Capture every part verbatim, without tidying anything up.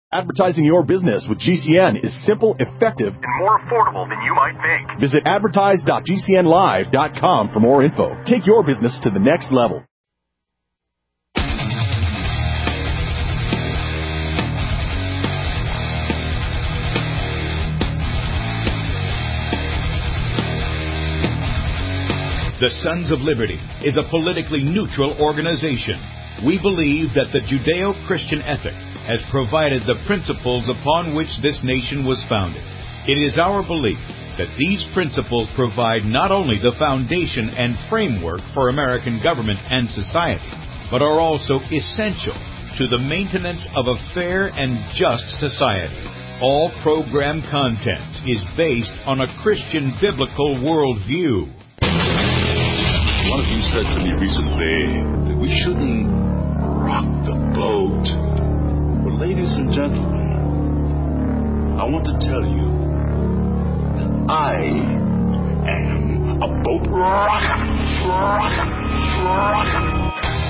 Advertising your business with G C N is simple, effective, and more affordable than you might think. Visit advertise dot g c n live dot com for more info. Take your business to the next level. The Sons of Liberty is a politically neutral organization. We believe that the Judeo-Christian ethic has provided the principles upon which this nation was founded. It is our belief that these principles provide not only the foundation and framework for American government and society, but are also essential to the maintenance of a fair and just society. All program content is based on a Christian biblical worldview. One of you said to me recently that we shouldn't rock the boat. Well, ladies and gentlemen, I want to tell you that I am a boat rocker. Rocker. Rocker.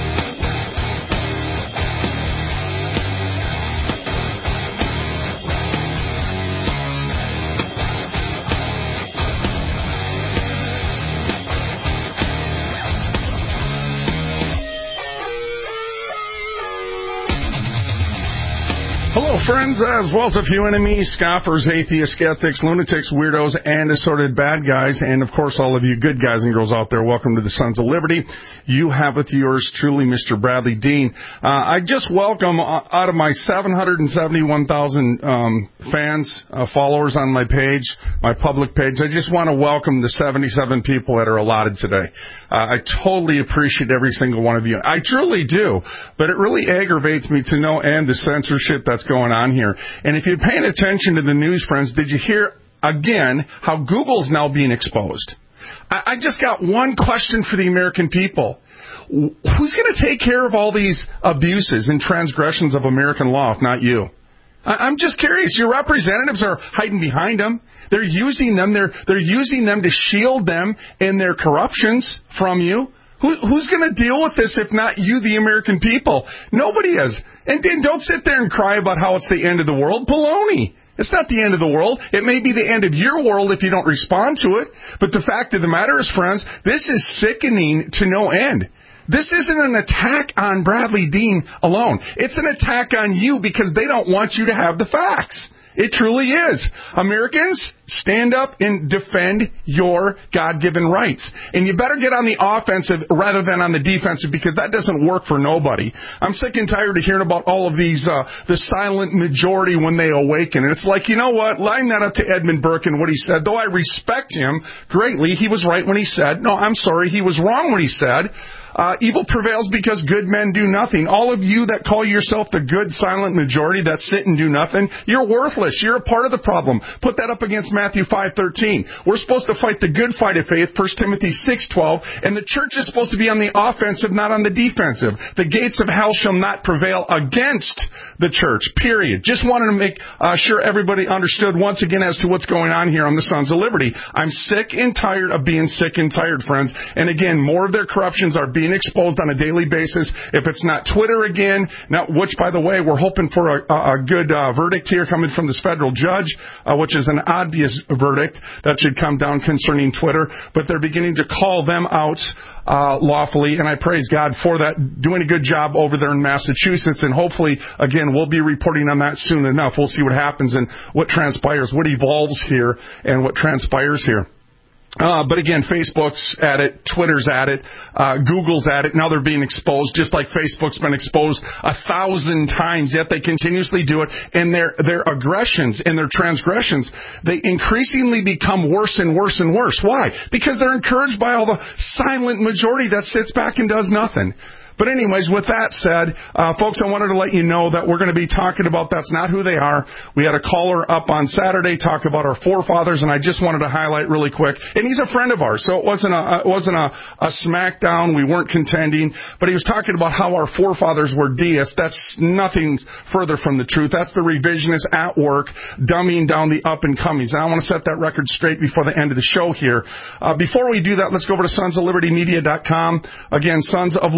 Hello, friends, as well as a few enemies, scoffers, atheists, skeptics, lunatics, weirdos, and assorted bad guys, and, of course, all of you good guys and girls out there. Welcome to the Sons of Liberty. You have with yours truly, Mister Bradley Dean. Uh, I just welcome, uh, out of my seven hundred seventy-one thousand um, fans, uh, followers on my page, my public page, I just want to welcome the seventy-seven people that are allotted today. Uh, I totally appreciate every single one of you. I truly do, but it really aggravates me to no end the censorship that's going on here. And if you're paying attention to the news, friends, did you hear again how Google's now being exposed? I, I just got one question for the American people. Who's going to take care of all these abuses and transgressions of American law if not you? I, I'm just curious. Your representatives are hiding behind them. They're using them. They're, they're using them to shield them in their corruptions from you. Who, who's going to deal with this if not you, the American people? Nobody is. And, and don't sit there and cry about how it's the end of the world. Baloney. It's not the end of the world. It may be the end of your world if you don't respond to it. But the fact of the matter is, friends, this is sickening to no end. This isn't an attack on Bradley Dean alone. It's an attack on you because they don't want you to have the facts. It truly is. Americans, stand up and defend your God-given rights. And you better get on the offensive rather than on the defensive because that doesn't work for nobody. I'm sick and tired of hearing about all of these, uh, the silent majority when they awaken. And it's like, you know what? Line that up to Edmund Burke and what he said. Though I respect him greatly, he was right when he said, no, I'm sorry, he was wrong when he said, Uh, evil prevails because good men do nothing. All of you that call yourself the good silent majority that sit and do nothing, you're worthless. You're a part of the problem. Put that up against Matthew five thirteen. We're supposed to fight the good fight of faith, First Timothy six twelve, and the church is supposed to be on the offensive, not on the defensive. The gates of hell shall not prevail against the church, period. Just wanted to make uh, sure everybody understood once again as to what's going on here on the Sons of Liberty. I'm sick and tired of being sick and tired, friends. And again, more of their corruptions are being exposed on a daily basis. If it's not Twitter again, now, which, by the way, we're hoping for a, a good uh, verdict here coming from this federal judge, uh, which is an obvious verdict that should come down concerning Twitter. But they're beginning to call them out uh, lawfully, and I praise God for that, doing a good job over there in Massachusetts. And hopefully, again, we'll be reporting on that soon enough. We'll see what happens and what transpires, what evolves here, and what transpires here. Uh, but again, Facebook's at it, Twitter's at it, uh, Google's at it. Now they're being exposed, just like Facebook's been exposed a thousand times, yet they continuously do it. And their, their aggressions and their transgressions, they increasingly become worse and worse and worse. Why? Because they're encouraged by all the silent majority that sits back and does nothing. But anyways, with that said, uh, folks, I wanted to let you know that we're going to be talking about that's not who they are. We had a caller up on Saturday talk about our forefathers, and I just wanted to highlight really quick. And he's a friend of ours, so it wasn't a, it wasn't a, a smackdown. We weren't contending, but he was talking about how our forefathers were deists. That's nothing further from the truth. That's the revisionist at work, dumbing down the up and comings. And I want to set that record straight before the end of the show here. Uh, before we do that, let's go over to sons of liberty media dot com. Again, Sons of Liberty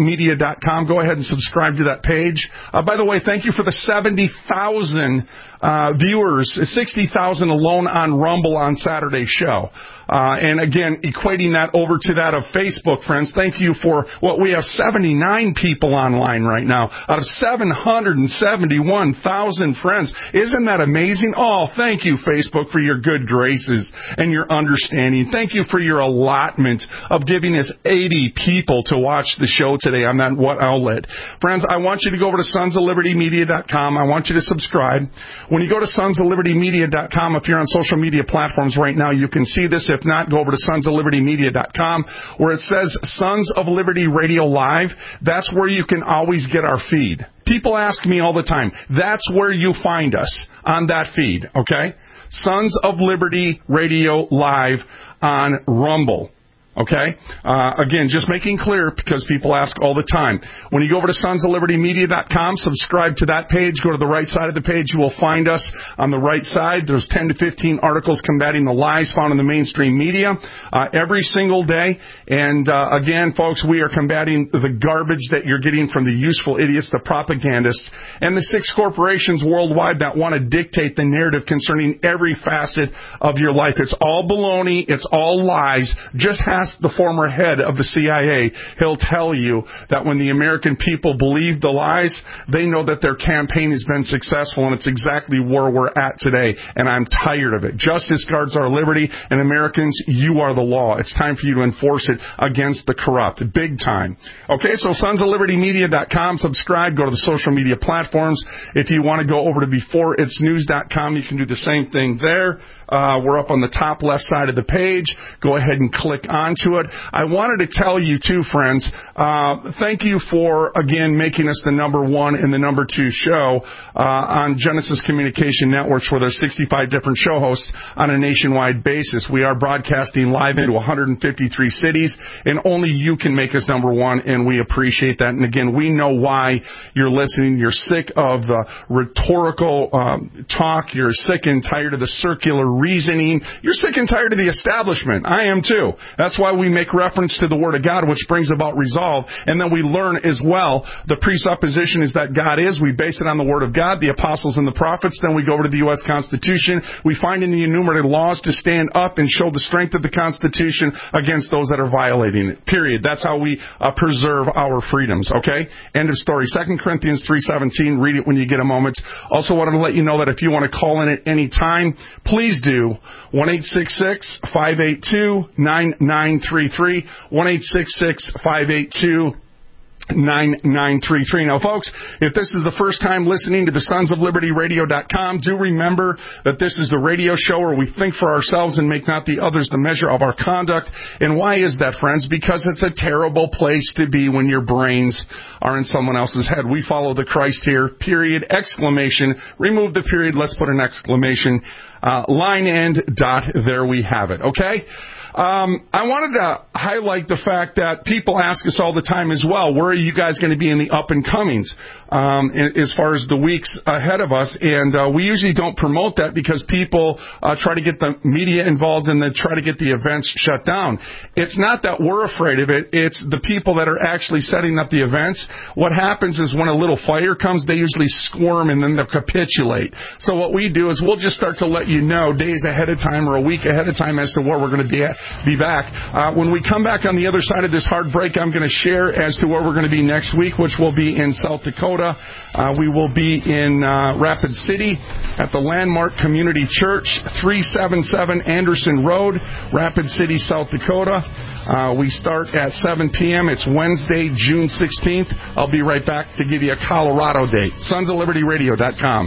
media dot com. Go ahead and subscribe to that page. Uh, by the way, thank you for the seventy thousand uh, viewers, sixty thousand alone on Rumble on Saturday's show. Uh, and again, equating that over to that of Facebook, friends, thank you for what we have seventy-nine people online right now out of seven hundred seventy-one thousand friends. Isn't that amazing? Oh, thank you, Facebook, for your good graces and your understanding. Thank you for your allotment of giving us eighty people to watch the show today on that what outlet. Friends, I want you to go over to sons of liberty media dot com. I want you to subscribe. When you go to sons of liberty media dot com, if you're on social media platforms right now, you can see this. If not, go over to sons of liberty media dot com where it says Sons of Liberty Radio Live. That's where you can always get our feed. People ask me all the time. That's where you find us, on that feed, okay? Sons of Liberty Radio Live on Rumble. Okay? Uh, again, just making clear because people ask all the time. When you go over to sons of liberty media dot com, subscribe to that page, go to the right side of the page, you will find us on the right side. There's ten to fifteen articles combating the lies found in the mainstream media uh, every single day. And uh, again, folks, we are combating the garbage that you're getting from the useful idiots, the propagandists, and the six corporations worldwide that want to dictate the narrative concerning every facet of your life. It's all baloney. It's all lies. Just have the former head of the C I A. He'll tell you that when the American people believe the lies, they know that their campaign has been successful, and it's exactly where we're at today, and I'm tired of it. Justice guards our liberty, and Americans, you are the law. It's time for you to enforce it against the corrupt, big time. Okay, so sons of liberty media dot com, subscribe, go to the social media platforms. If you want to go over to before it's news dot com, you can do the same thing there. Uh, we're up on the top left side of the page. Go ahead and click onto it. I wanted to tell you, too, friends, uh, thank you for, again, making us the number one and the number two show uh, on Genesis Communication Networks, where there's sixty-five different show hosts on a nationwide basis. We are broadcasting live into one hundred fifty-three cities, and only you can make us number one, and we appreciate that. And, again, we know why you're listening. You're sick of the rhetorical um, talk. You're sick and tired of the circular reasoning. You're sick and tired of the establishment. I am too. That's why we make reference to the Word of God, which brings about resolve. And then we learn as well, the presupposition is that God is. We base it on the Word of God, the apostles and the prophets. Then we go over to the U S Constitution. We find in the enumerated laws to stand up and show the strength of the Constitution against those that are violating it. Period. That's how we uh, preserve our freedoms. Okay? End of story. Second Corinthians three seventeen. Read it when you get a moment. Also wanted to let you know that if you want to call in at any time, please do. one eight six six, five eight two, nine nine three three. one eight six six, five eight two, nine nine three three. Now, folks, if this is the first time listening to the sons of liberty radio dot com, do remember that this is the radio show where we think for ourselves and make not the others the measure of our conduct. And why is that, friends? Because it's a terrible place to be when your brains are in someone else's head. We follow the Christ here, period, exclamation, remove the period, let's put an exclamation, uh, line end, dot, there we have it, okay? Um, I wanted to highlight the fact that people ask us all the time as well, where are you guys going to be in the up and comings um, as far as the weeks ahead of us? And uh, we usually don't promote that because people uh, try to get the media involved and then try to get the events shut down. It's not that we're afraid of it. It's the people that are actually setting up the events. What happens is when a little fire comes, they usually squirm and then they'll capitulate. So what we do is we'll just start to let you know days ahead of time or a week ahead of time as to where we're going to be at. Be back. Uh, when we come back on the other side of this hard break, I'm going to share as to where we're going to be next week, which will be in South Dakota. Uh, we will be in uh, Rapid City at the Landmark Community Church, three seventy-seven Anderson Road, Rapid City, South Dakota. Uh, we start at seven p.m. It's Wednesday, June sixteenth. I'll be right back to give you a Colorado date. sons of liberty radio dot com.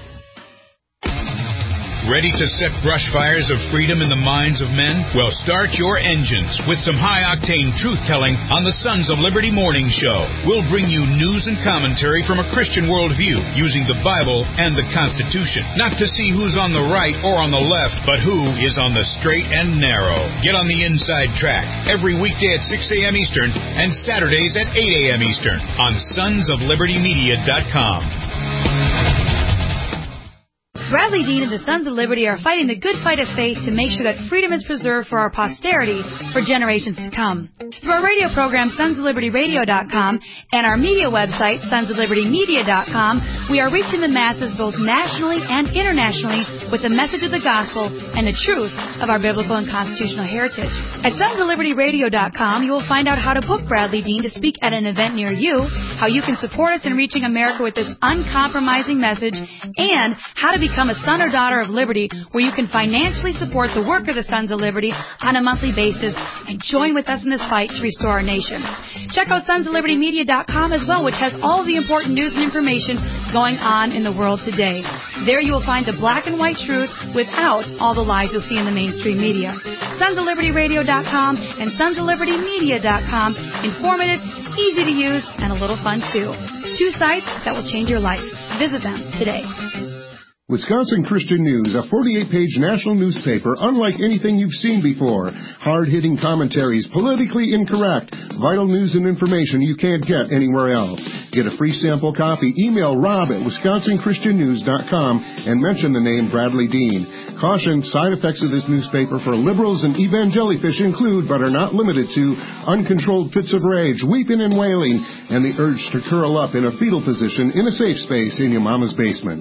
Ready to set brush fires of freedom in the minds of men? Well, start your engines with some high-octane truth-telling on the Sons of Liberty Morning Show. We'll bring you news and commentary from a Christian worldview using the Bible and the Constitution. Not to see who's on the right or on the left, but who is on the straight and narrow. Get on the inside track every weekday at six a.m. Eastern and Saturdays at eight a.m. Eastern on sons of liberty media dot com. Bradley Dean and the Sons of Liberty are fighting the good fight of faith to make sure that freedom is preserved for our posterity for generations to come. Through our radio program, sons of liberty radio dot com, and our media website, sons of liberty media dot com, we are reaching the masses both nationally and internationally with the message of the gospel and the truth of our biblical and constitutional heritage. At sons of liberty radio dot com, you will find out how to book Bradley Dean to speak at an event near you, how you can support us in reaching America with this uncompromising message, and how to become a son or daughter of liberty, where you can financially support the work of the Sons of Liberty on a monthly basis and join with us in this fight to restore our nation. Check out sons of liberty media dot com as well, which has all of the important news and information going on in the world today. There you will find the black and white truth without all the lies you'll see in the mainstream media. sons of liberty radio dot com and sons of liberty media dot com. Informative, easy to use, and a little fun too. Two sites that will change your life. Visit them today. Wisconsin Christian News, a forty-eight page national newspaper unlike anything you've seen before. Hard-hitting commentaries, politically incorrect, vital news and information you can't get anywhere else. Get a free sample copy. Email Rob at wisconsin christian news dot com and mention the name Bradley Dean. Caution, side effects of this newspaper for liberals and evangelifish include, but are not limited to, uncontrolled fits of rage, weeping and wailing, and the urge to curl up in a fetal position in a safe space in your mama's basement.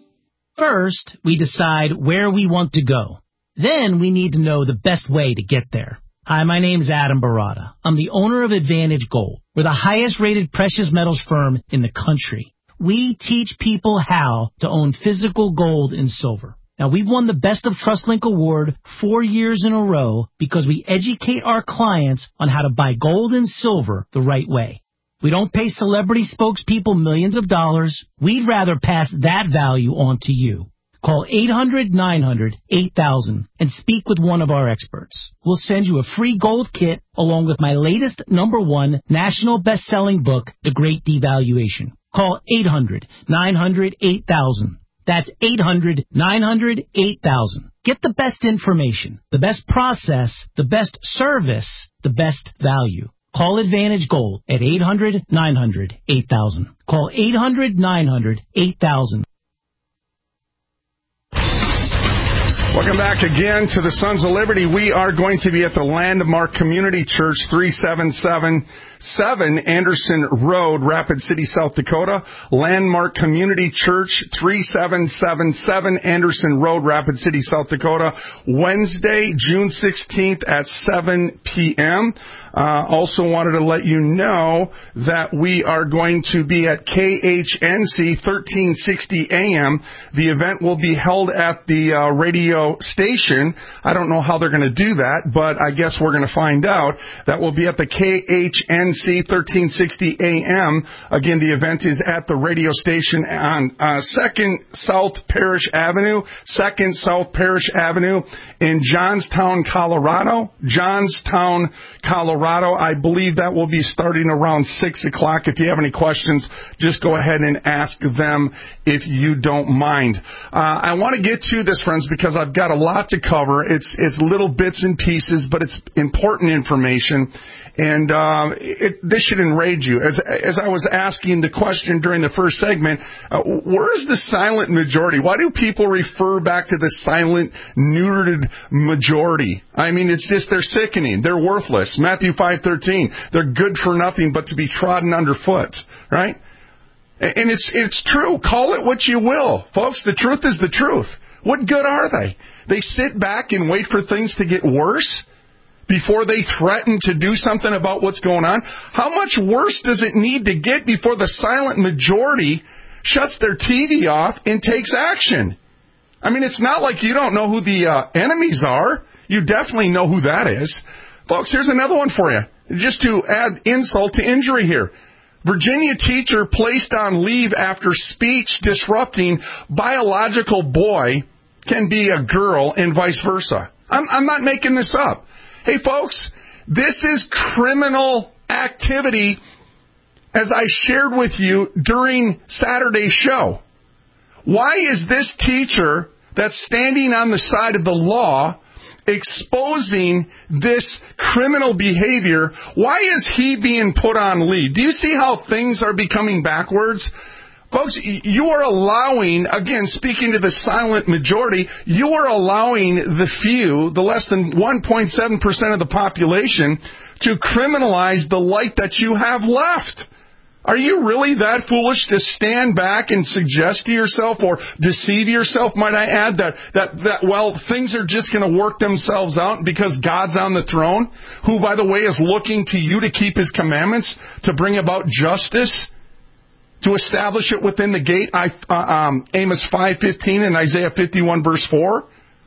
First, we decide where we want to go. Then we need to know the best way to get there. Hi, my name is Adam Barada. I'm the owner of Advantage Gold. We're the highest-rated precious metals firm in the country. We teach people how to own physical gold and silver. Now, we've won the Best of TrustLink Award four years in a row because we educate our clients on how to buy gold and silver the right way. We don't pay celebrity spokespeople millions of dollars. We'd rather pass that value on to you. Call eight hundred nine hundred eight thousand and speak with one of our experts. We'll send you a free gold kit along with my latest number one national best-selling book, The Great Devaluation. Call eight hundred nine hundred eight thousand. That's eight hundred nine hundred eight thousand. Get the best information, the best process, the best service, the best value. Call Advantage Gold at eight hundred nine hundred eight thousand. Call eight hundred nine hundred eight thousand. Welcome back again to the Sons of Liberty. We are going to be at the Landmark Community Church, three seven seven seven Anderson Road, Rapid City, South Dakota. Landmark Community Church, three seven seven seven Anderson Road, Rapid City, South Dakota. Wednesday, June sixteenth at seven p.m. Uh, also wanted to let you know that we are going to be at K H N C thirteen sixty A M. The event will be held at the uh, radio station. I don't know how they're going to do that, but I guess we're going to find out. That will be at the K H N C thirteen sixty A M. Again, the event is at the radio station on uh, second South Parish Avenue, second South Parish Avenue in Johnstown, Colorado. Johnstown, Colorado. I believe that will be starting around six o'clock. If you have any questions, just go ahead and ask them if you don't mind. Uh, I want to get to this, friends, because I've got a lot to cover. It's it's little bits and pieces, but it's important information. And uh, it, this should enrage you. As as I was asking the question during the first segment, uh, where is the silent majority? Why do people refer back to the silent, neutered majority? I mean, it's just, they're sickening. They're worthless. Matthew five thirteen, they're good for nothing but to be trodden underfoot, right? And it's it's true. Call it what you will. Folks, the truth is the truth. What good are they? They sit back and wait for things to get worse before they threaten to do something about what's going on. How much worse does it need to get before the silent majority shuts their T V off and takes action? I mean, it's not like you don't know who the uh, enemies are. You definitely know who that is. Folks, here's another one for you, just to add insult to injury here. Virginia teacher placed on leave after speech disrupting biological boy can be a girl and vice versa. I'm, I'm not making this up. Hey, folks, this is criminal activity, as I shared with you during Saturday's show. Why is this teacher that's standing on the side of the law exposing this criminal behavior? Why is he being put on leave? Do you see how things are becoming backwards? Folks, you are allowing, again, speaking to the silent majority, you are allowing the few, the less than one point seven percent of the population, to criminalize the light that you have left. Are you really that foolish to stand back and suggest to yourself or deceive yourself, might I add, that, that, that well, things are just going to work themselves out because God's on the throne, who, by the way, is looking to you to keep His commandments, to bring about justice, to establish it within the gate, I, uh, um, Amos five fifteen and Isaiah fifty-one verse four.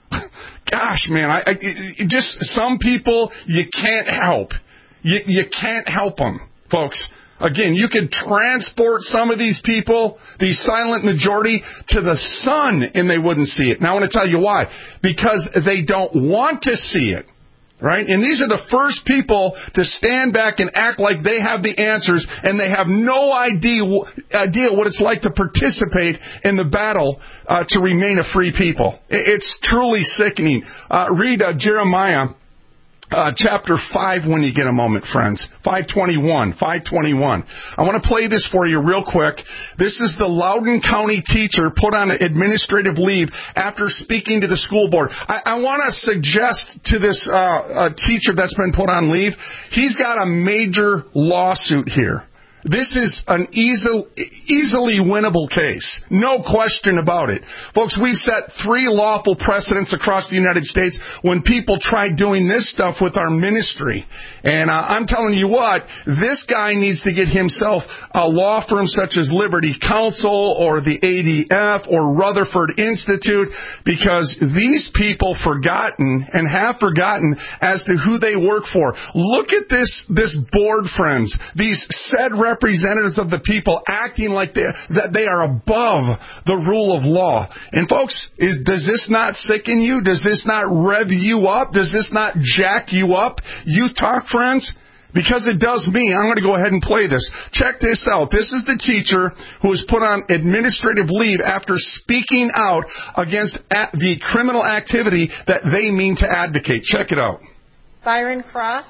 Gosh, man, I, I it, just some people you can't help. You, you can't help them, folks. Again, you could transport some of these people, the silent majority, to the sun and they wouldn't see it. Now, I want to tell you why. Because they don't want to see it. Right? And these are the first people to stand back and act like they have the answers, and they have no idea idea what it's like to participate in the battle uh, to remain a free people. It's truly sickening. Uh, read uh, Jeremiah uh, chapter five when you get a moment, friends. five twenty-one. five twenty-one. I want to play this for you real quick. This is the Loudoun County teacher put on administrative leave after speaking to the school board. I, I want to suggest to this uh, uh, teacher that's been put on leave, he's got a major lawsuit here. This is an easy, easily winnable case. No question about it. Folks, we've set three lawful precedents across the United States when people tried doing this stuff with our ministry. And uh, I'm telling you what, this guy needs to get himself a law firm such as Liberty Counsel or the A D F or Rutherford Institute, because these people forgotten and have forgotten as to who they work for. Look at this, this board, friends. These said representatives representatives of the people acting like they that they are above the rule of law. And folks, is, does this not sicken you? Does this not rev you up? Does this not jack you up? Youth Talk, friends? Because it does me. I'm going to go ahead and play this. Check this out. This is the teacher who was put on administrative leave after speaking out against the criminal activity that they mean to advocate. Check it out. Byron Cross.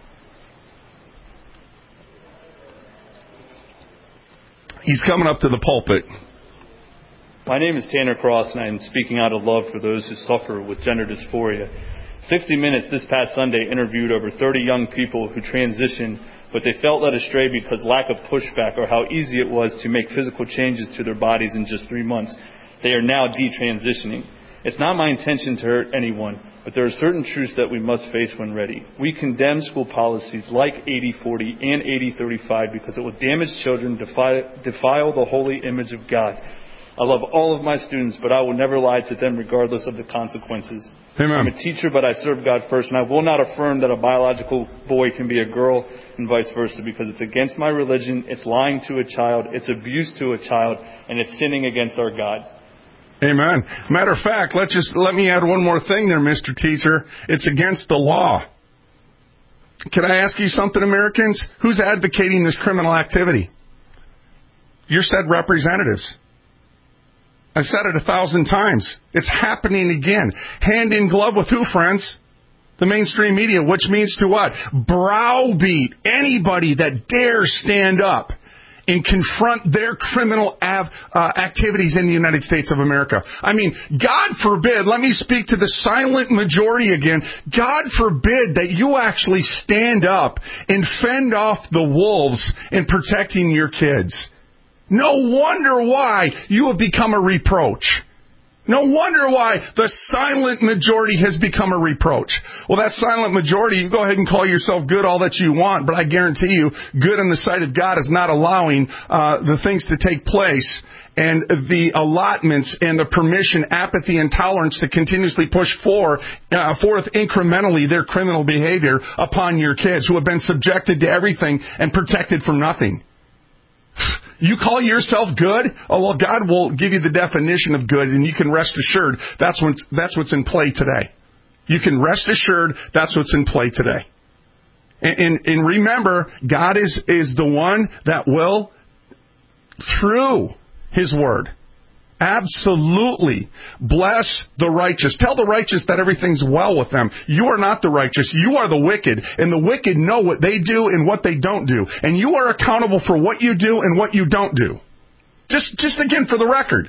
He's coming up to the pulpit. My name is Tanner Cross, and I am speaking out of love for those who suffer with gender dysphoria. sixty minutes this past Sunday interviewed over thirty young people who transitioned, but they felt led astray because lack of pushback or how easy it was to make physical changes to their bodies in just three months. They are now detransitioning. It's not my intention to hurt anyone, but there are certain truths that we must face when ready. We condemn school policies like eighty forty and eighty thirty-five because it will damage children, defile, defile the holy image of God. I love all of my students, but I will never lie to them regardless of the consequences. Amen. I'm a teacher, but I serve God first, and I will not affirm that a biological boy can be a girl and vice versa because it's against my religion, it's lying to a child, it's abuse to a child, and it's sinning against our God. Amen. Matter of fact, let's just let me add one more thing there, Mister Teacher. It's against the law. Can I ask you something, Americans? Who's advocating this criminal activity? Your said representatives. I've said it a thousand times. It's happening again. Hand in glove with who, friends? The mainstream media, which means to what? Browbeat anybody that dares stand up and confront their criminal av- uh, activities in the United States of America. I mean, God forbid, let me speak to the silent majority again, God forbid that you actually stand up and fend off the wolves in protecting your kids. No wonder why you have become a reproach. No wonder why the silent majority has become a reproach. Well, that silent majority, you go ahead and call yourself good all that you want, but I guarantee you, good in the sight of God is not allowing uh, the things to take place and the allotments and the permission, apathy, and tolerance to continuously push for, uh, forth incrementally their criminal behavior upon your kids who have been subjected to everything and protected from nothing. You call yourself good? Oh, well, God will give you the definition of good, and you can rest assured that's what's, that's what's in play today. You can rest assured that's what's in play today. And, and, and remember, God is, is the one that will, through His Word, absolutely bless the righteous. Tell the righteous that everything's well with them. You are not the righteous. You are the wicked. And the wicked know what they do and what they don't do. And you are accountable for what you do and what you don't do. Just, just again, for the record.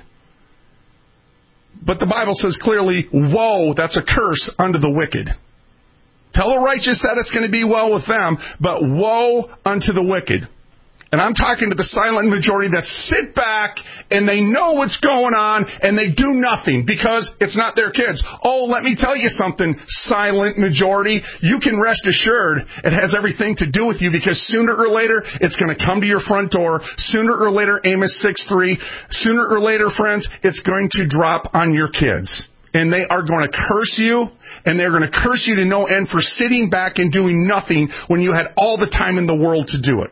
But the Bible says clearly, woe, that's a curse unto the wicked. Tell the righteous that it's going to be well with them, but woe unto the wicked. And I'm talking to the silent majority that sit back and they know what's going on and they do nothing because it's not their kids. Oh, let me tell you something, silent majority. You can rest assured it has everything to do with you because sooner or later it's going to come to your front door. Sooner or later, Amos six three. Sooner or later, friends, it's going to drop on your kids. And they are going to curse you, and they're going to curse you to no end for sitting back and doing nothing when you had all the time in the world to do it.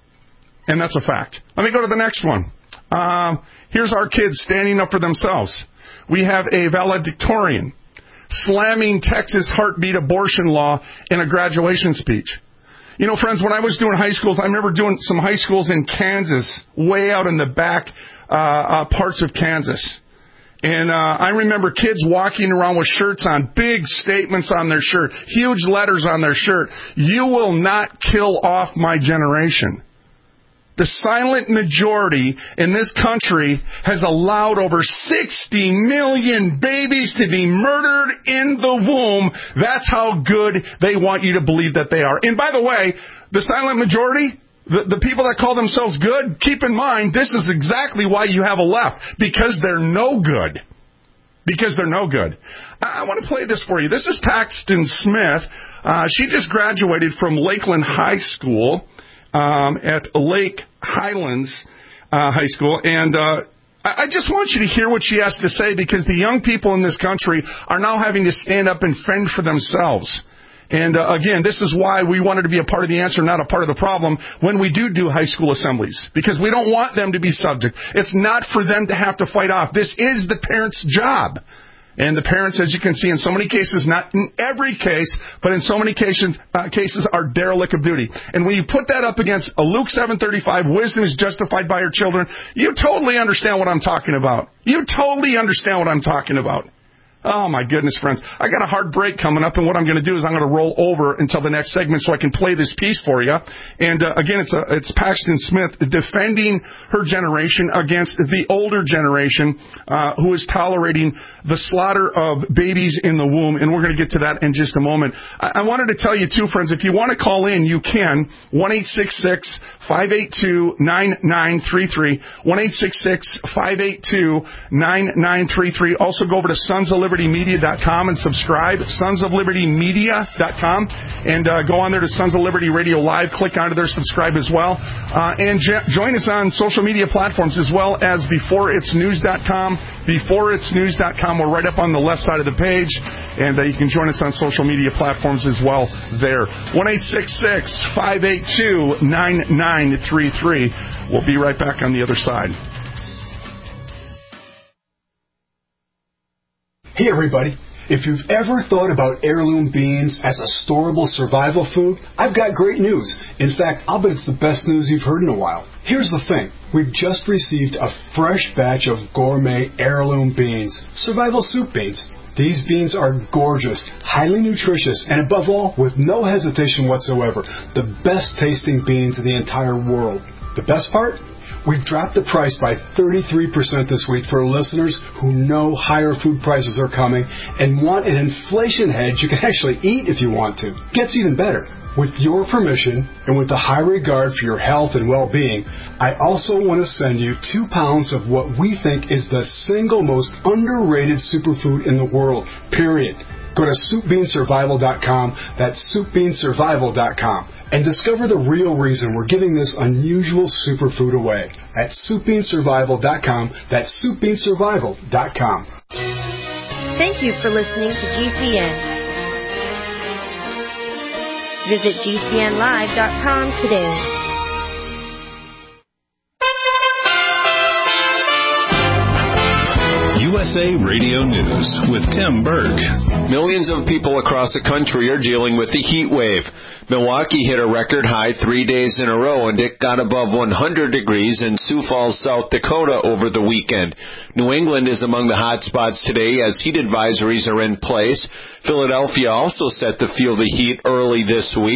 And that's a fact. Let me go to the next one. Um, here's our kids standing up for themselves. We have a valedictorian slamming Texas heartbeat abortion law in a graduation speech. You know, friends, when I was doing high schools, I remember doing some high schools in Kansas, way out in the back uh, uh, parts of Kansas. And uh, I remember kids walking around with shirts on, big statements on their shirt, huge letters on their shirt. You will not kill off my generation. The silent majority in this country has allowed over sixty million babies to be murdered in the womb. That's how good they want you to believe that they are. And by the way, the silent majority, the, the people that call themselves good, keep in mind, this is exactly why you have a left. Because they're no good. Because they're no good. I, I want to play this for you. This is Paxton Smith. Uh, she just graduated from Lakeland High School. Um, at Lake Highlands uh, High School, and uh, I just want you to hear what she has to say because the young people in this country are now having to stand up and fend for themselves. And uh, again, this is why we wanted to be a part of the answer, not a part of the problem, when we do do high school assemblies, because we don't want them to be subject. It's not for them to have to fight off. This is the parents' job. And the parents, as you can see, in so many cases, not in every case, but in so many cases, uh, cases are derelict of duty. And when you put that up against a Luke seven thirty-five, wisdom is justified by her children, you totally understand what I'm talking about. You totally understand what I'm talking about. Oh, my goodness, friends. I got a hard break coming up, and what I'm going to do is I'm going to roll over until the next segment so I can play this piece for you. And, uh, again, it's, a, it's Paxton Smith defending her generation against the older generation uh, who is tolerating the slaughter of babies in the womb, and we're going to get to that in just a moment. I, I wanted to tell you, too, friends, if you want to call in, you can. one eight six six, five eight two, nine nine three three. one eight six six, five eight two, nine nine three three. Also go over to Sons of Liberty Media dot com and subscribe, Sons of Liberty Media dot com, and uh, go on there to Sons of Liberty Radio Live, click onto there, subscribe as well, uh, and j- join us on social media platforms as well as Before It's News dot com. Before It's News dot com, we're right up on the left side of the page, and uh, you can join us on social media platforms as well there. one eight six six, five eight two, nine nine three three. We'll be right back on the other side. Hey everybody, if you've ever thought about heirloom beans as a storable survival food, I've got great news. In fact, I'll bet it's the best news you've heard in a while. Here's the thing. We've just received a fresh batch of gourmet heirloom beans, survival soup beans. These beans are gorgeous, highly nutritious, and above all, with no hesitation whatsoever, the best tasting beans in the entire world. The best part? We've dropped the price by thirty-three percent this week for listeners who know higher food prices are coming and want an inflation hedge you can actually eat if you want to. Gets even better. With your permission and with the high regard for your health and well-being, I also want to send you two pounds of what we think is the single most underrated superfood in the world, period. Go to soup bean survival dot com, that's soup bean survival dot com, and discover the real reason we're giving this unusual superfood away at soup bean survival dot com, that's soup bean survival dot com. Thank you for listening to G C N. Visit G C N live dot com today. U S A Radio News with Tim Berg. Millions of people across the country are dealing with the heat wave. Milwaukee hit a record high three days in a row, and it got above one hundred degrees in Sioux Falls, South Dakota over the weekend. New England is among the hot spots today as heat advisories are in place. Philadelphia also set to feel the heat early this week.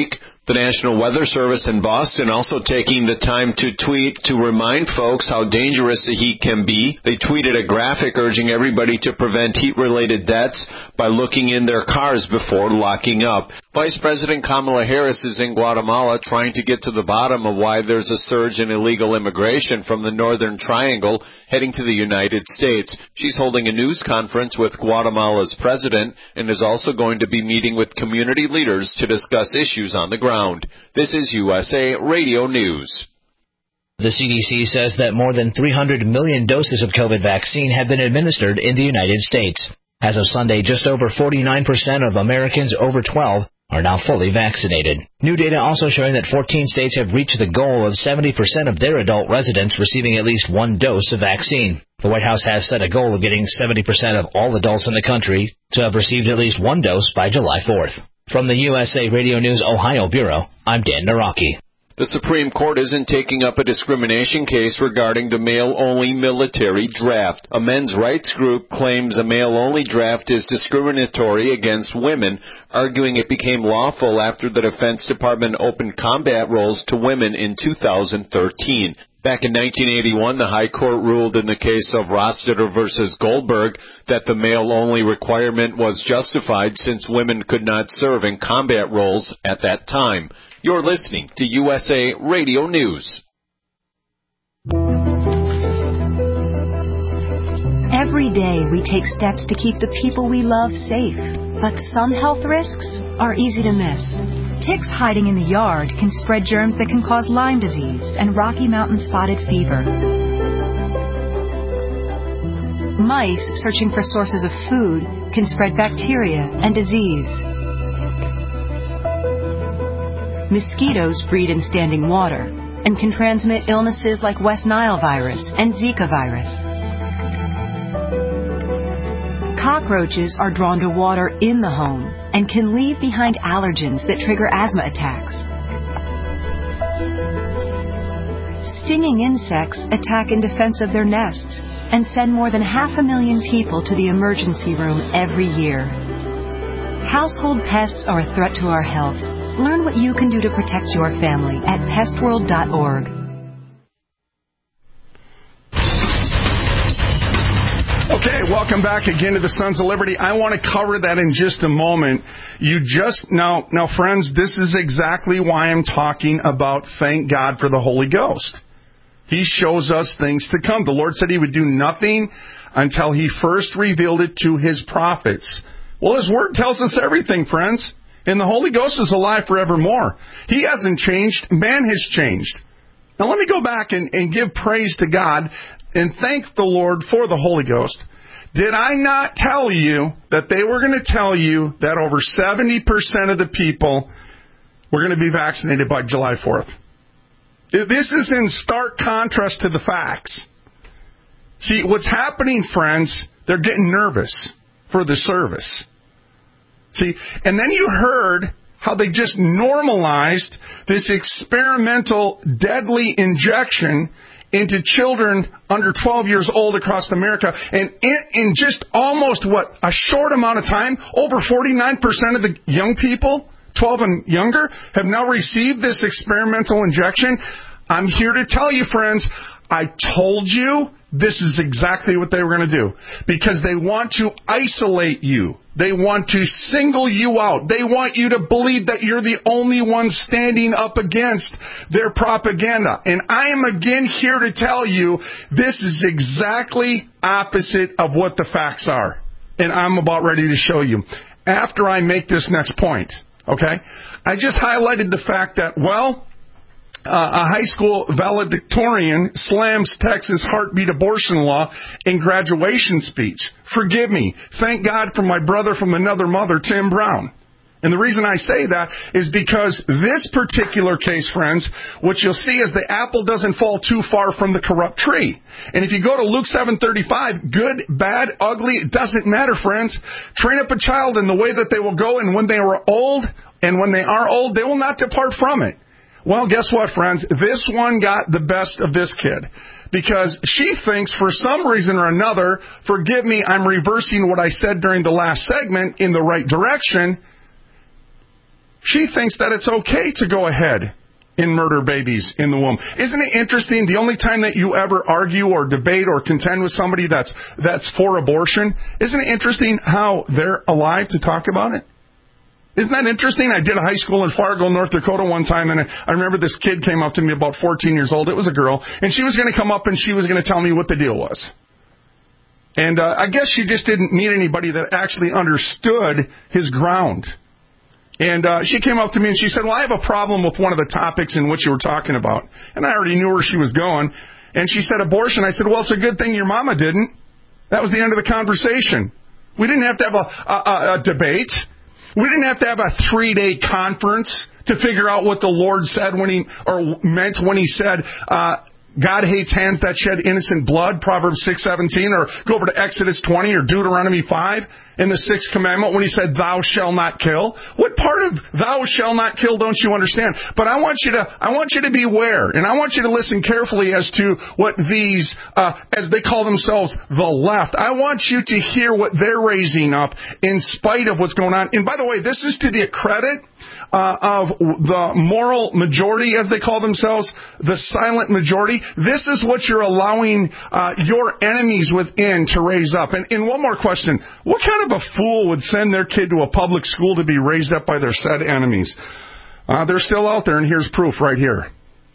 The National Weather Service in Boston also taking the time to tweet to remind folks how dangerous the heat can be. They tweeted a graphic urging everybody to prevent heat-related deaths by looking in their cars before locking up. Vice President Kamala Harris is in Guatemala trying to get to the bottom of why there's a surge in illegal immigration from the Northern Triangle heading to the United States. She's holding a news conference with Guatemala's president and is also going to be meeting with community leaders to discuss issues on the ground. This is U S A Radio News. The C D C says that more than three hundred million doses of COVID vaccine have been administered in the United States. As of Sunday, just over forty-nine percent of Americans over twelve are now fully vaccinated. New data also showing that fourteen states have reached the goal of seventy percent of their adult residents receiving at least one dose of vaccine. The White House has set a goal of getting seventy percent of all adults in the country to have received at least one dose by July fourth. From the U S A Radio News Ohio Bureau, I'm Dan Naraki. The Supreme Court isn't taking up a discrimination case regarding the male-only military draft. A men's rights group claims a male-only draft is discriminatory against women, arguing it became lawful after the Defense Department opened combat roles to women in two thousand thirteen. Back in nineteen eighty-one, the High Court ruled in the case of Rostetter versus Goldberg that the male-only requirement was justified since women could not serve in combat roles at that time. You're listening to U S A Radio News. Every day we take steps to keep the people we love safe, but some health risks are easy to miss. Ticks hiding in the yard can spread germs that can cause Lyme disease and Rocky Mountain spotted fever. Mice searching for sources of food can spread bacteria and disease. Mosquitoes breed in standing water and can transmit illnesses like West Nile virus and Zika virus. Cockroaches are drawn to water in the home and can leave behind allergens that trigger asthma attacks. Stinging insects attack in defense of their nests and send more than half a million people to the emergency room every year. Household pests are a threat to our health. Learn what you can do to protect your family at pest world dot org. Okay, welcome back again to the Sons of Liberty. I want to cover that in just a moment. You just, now, now friends, this is exactly why I'm talking about thank God for the Holy Ghost. He shows us things to come. The Lord said He would do nothing until He first revealed it to His prophets. Well, His Word tells us everything, friends. And the Holy Ghost is alive forevermore. He hasn't changed. Man has changed. Now let me go back and, and give praise to God and thank the Lord for the Holy Ghost. Did I not tell you that they were going to tell you that over seventy percent of the people were going to be vaccinated by July fourth? This is in stark contrast to the facts. See, what's happening, friends, they're getting nervous for the service. See, and then you heard how they just normalized this experimental deadly injection into children under twelve years old across America. And in, in just almost, what, a short amount of time, over forty-nine percent of the young people, twelve and younger, have now received this experimental injection. I'm here to tell you, friends, I told you this is exactly what they were going to do. Because they want to isolate you. They want to single you out. They want you to believe that you're the only one standing up against their propaganda. And I am again here to tell you this is exactly opposite of what the facts are. And I'm about ready to show you. After I make this next point, okay, I just highlighted the fact that, well, Uh, a high school valedictorian slams Texas heartbeat abortion law in graduation speech. Forgive me. Thank God for my brother from another mother, Tim Brown. And the reason I say that is because this particular case, friends, what you'll see is the apple doesn't fall too far from the corrupt tree. And if you go to Luke seven thirty-five, good, bad, ugly, it doesn't matter, friends. Train up a child in the way that they will go, and when they are old, and when they are old, they will not depart from it. Well, guess what, friends? This one got the best of this kid. Because she thinks, for some reason or another, forgive me, I'm reversing what I said during the last segment in the right direction. she thinks that it's okay to go ahead and murder babies in the womb. Isn't it interesting? The only time that you ever argue or debate or contend with somebody that's that's for abortion, isn't it interesting how they're alive to talk about it? Isn't that interesting? I did a high school in Fargo, North Dakota one time, and I remember this kid came up to me about fourteen years old. It was a girl, and she was going to come up and she was going to tell me what the deal was. And uh, I guess she just didn't meet anybody that actually understood his ground. And uh, she came up to me and she said, well, I have a problem with one of the topics in which you were talking about. And I already knew where she was going. And she said abortion. I said, well, it's a good thing your mama didn't. That was the end of the conversation. We didn't have to have a, a, a debate. We didn't have to have a three-day conference to figure out what the Lord said when he, or meant when he said, uh, God hates hands that shed innocent blood, Proverbs six seventeen, or go over to Exodus twenty or Deuteronomy five in the sixth commandment when he said, thou shalt not kill. What part of thou shalt not kill don't you understand? But I want you to, I want you to beware, and I want you to listen carefully as to what these, uh, as they call themselves, the left. I want you to hear what they're raising up in spite of what's going on. And by the way, this is to the credit Uh, of the moral majority, as they call themselves, the silent majority. This is what you're allowing uh, your enemies within to raise up. And, and one more question. What kind of a fool would send their kid to a public school to be raised up by their said enemies? Uh, they're still out there, and here's proof right here.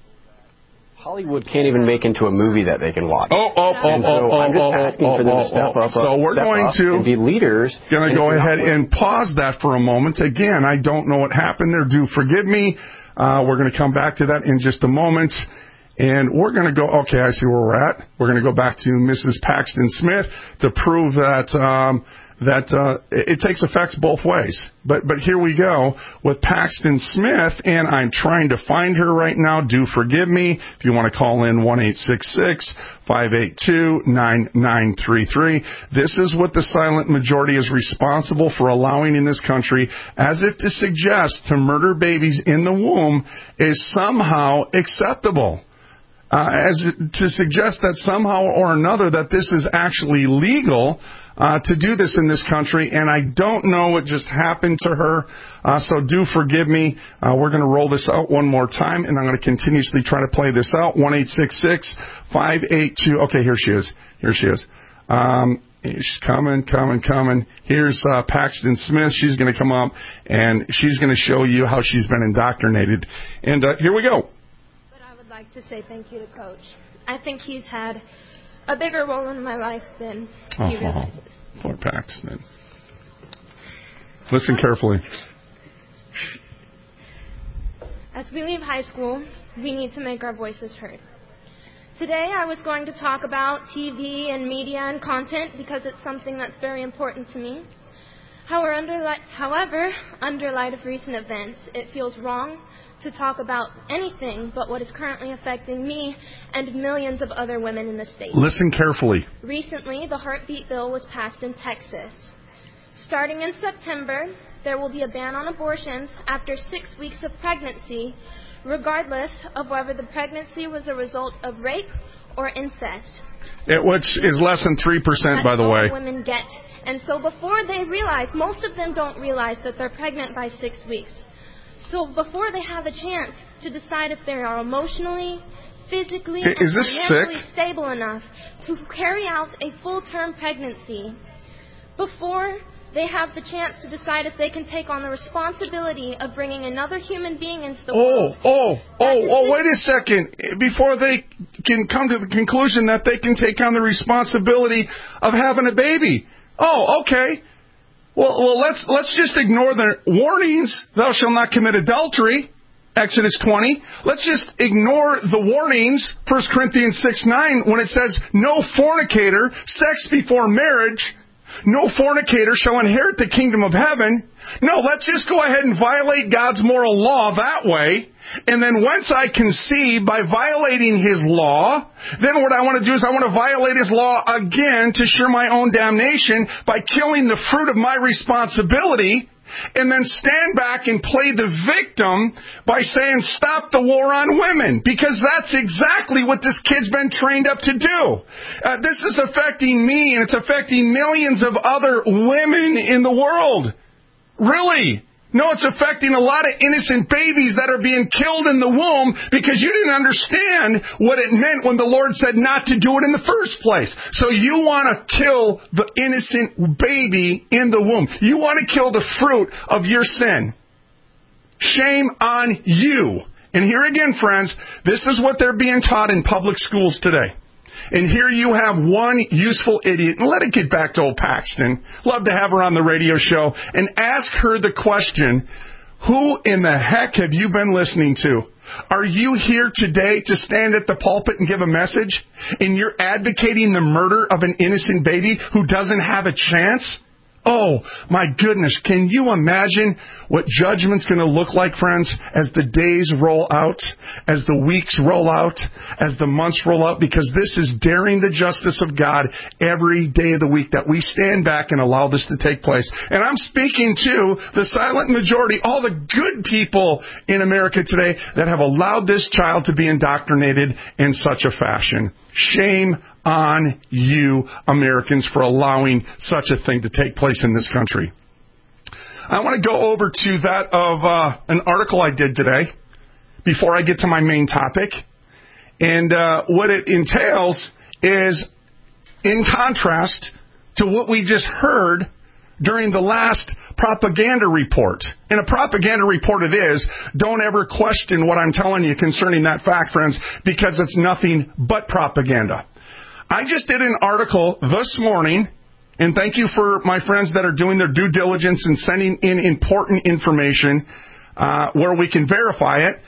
Hollywood can't even make into a movie that they can watch. Oh, oh, oh, and so oh, I'm just oh, asking oh, for them oh, to step oh, up. So we're step going up to and be leaders. Going to go ahead and pause that for a moment. Again, I don't know what happened there. Do forgive me. Uh, we're going to come back to that in just a moment. And we're going to go, okay, I see where we're at. We're going to go back to Missus Paxton Smith to prove that um, that uh, it takes effects both ways. But but here we go with Paxton Smith, and I'm trying to find her right now. Do forgive me. If you want to call in, one eight six six, five eight two, nine nine three three. This is what the silent majority is responsible for allowing in this country, as if to suggest to murder babies in the womb is somehow acceptable. Uh, as to suggest that somehow or another that this is actually legal uh, to do this in this country, and I don't know what just happened to her, uh, so do forgive me. Uh, we're going to roll this out one more time, and I'm going to continuously try to play this out. one eight six six, five eight two, okay, here she is. Here she is. Um, she's coming, coming, coming. Here's uh, Paxton Smith. She's going to come up, and she's going to show you how she's been indoctrinated. And uh, here we go. I'd like to say thank you to Coach. I think he's had a bigger role in my life than oh, he realizes. Poor Paxton. Listen carefully. As we leave high school, we need to make our voices heard. Today I was going to talk about T V and media and content because it's something that's very important to me. However, under light, however, under light of recent events, it feels wrong to talk about anything but what is currently affecting me and millions of other women in the state. Listen carefully. Recently, the Heartbeat Bill was passed in Texas. Starting in September, there will be a ban on abortions after six weeks of pregnancy, regardless of whether the pregnancy was a result of rape or incest. It, which is less than three percent, by the way. Women get. And so before they realize, most of them don't realize that they're pregnant by six weeks. So before they have a chance to decide if they are emotionally, physically, hey, is this or mentally sick? stable enough to carry out a full-term pregnancy, before they have the chance to decide if they can take on the responsibility of bringing another human being into the oh, world. Oh, oh, oh, wait a second. Before they can come to the conclusion that they can take on the responsibility of having a baby. Oh, okay. Well, well, let's let's just ignore the warnings. Thou shalt not commit adultery, Exodus twenty. Let's just ignore the warnings, First Corinthians six nine, when it says, no fornicator, sex before marriage, no fornicator shall inherit the kingdom of heaven. No, let's just go ahead and violate God's moral law that way. And then once I conceive by violating His law, then what I want to do is I want to violate His law again to share my own damnation by killing the fruit of my responsibility, and then stand back and play the victim by saying, stop the war on women. Because that's exactly what this kid's been trained up to do. Uh, this is affecting me, and it's affecting millions of other women in the world. Really. No, it's affecting a lot of innocent babies that are being killed in the womb because you didn't understand what it meant when the Lord said not to do it in the first place. So you want to kill the innocent baby in the womb. You want to kill the fruit of your sin. Shame on you. And here again, friends, this is what they're being taught in public schools today. And here you have one useful idiot, and let it get back to old Paxton. Love to have her on the radio show and ask her the question, who in the heck have you been listening to? Are you here today to stand at the pulpit and give a message, and you're advocating the murder of an innocent baby who doesn't have a chance? Oh, my goodness, can you imagine what judgment's going to look like, friends, as the days roll out, as the weeks roll out, as the months roll out, because this is daring the justice of God every day of the week, that we stand back and allow this to take place. And I'm speaking to the silent majority, all the good people in America today that have allowed this child to be indoctrinated in such a fashion. Shame on you, Americans, for allowing such a thing to take place in this country. I want to go over to that of uh, an article I did today before I get to my main topic. And uh, what it entails is, in contrast to what we just heard during the last propaganda report. And a propaganda report it is. Don't ever question what I'm telling you concerning that fact, friends, because it's nothing but propaganda. I just did an article this morning, and thank you for my friends that are doing their due diligence and sending in important information uh, where we can verify it.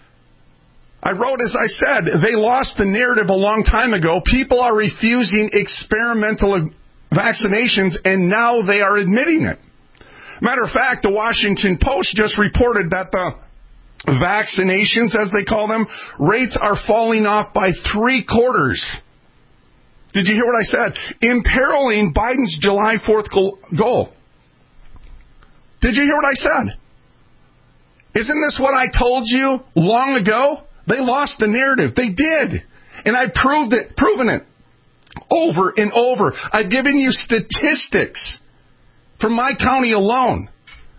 I wrote, as I said, they lost the narrative a long time ago. People are refusing experimental vaccinations, and now they are admitting it. Matter of fact, the Washington Post just reported that the vaccinations, as they call them, rates are falling off by three quarters. Did you hear what I said? Imperiling Biden's July fourth goal. Did you hear what I said? Isn't this what I told you long ago? They lost the narrative. They did. And I proved it, proven it over and over. I've given you statistics from my county alone.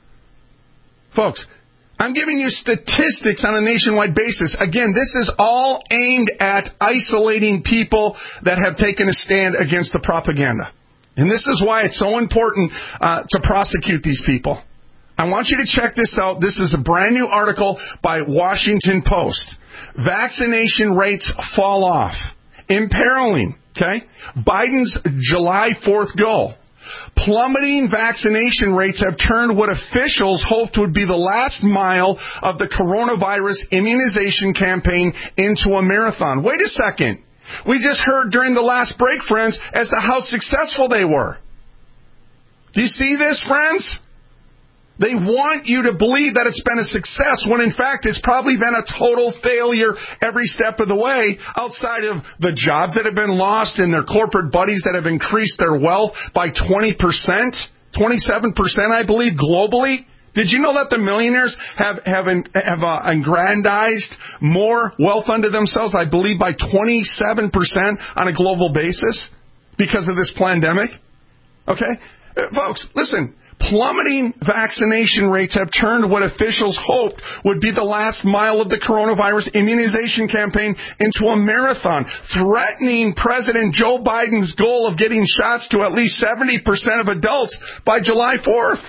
Folks, I'm giving you statistics on a nationwide basis. Again, this is all aimed at isolating people that have taken a stand against the propaganda. And this is why it's so important uh, to prosecute these people. I want you to check this out. This is a brand new article by Washington Post. Vaccination rates fall off. Imperiling, okay? Biden's July fourth goal. Plummeting vaccination rates have turned what officials hoped would be the last mile of the coronavirus immunization campaign into a marathon. Wait a second. We just heard during the last break, friends, as to how successful they were. Do you see this, friends? They want you to believe that it's been a success when, in fact, it's probably been a total failure every step of the way, outside of the jobs that have been lost and their corporate buddies that have increased their wealth by twenty percent, twenty-seven percent, I believe, globally. Did you know that the millionaires have have, have uh, aggrandized more wealth unto themselves, I believe, by twenty-seven percent on a global basis because of this pandemic? Okay? Uh, folks, listen. Plummeting vaccination rates have turned what officials hoped would be the last mile of the coronavirus immunization campaign into a marathon, threatening President Joe Biden's goal of getting shots to at least seventy percent of adults by July fourth.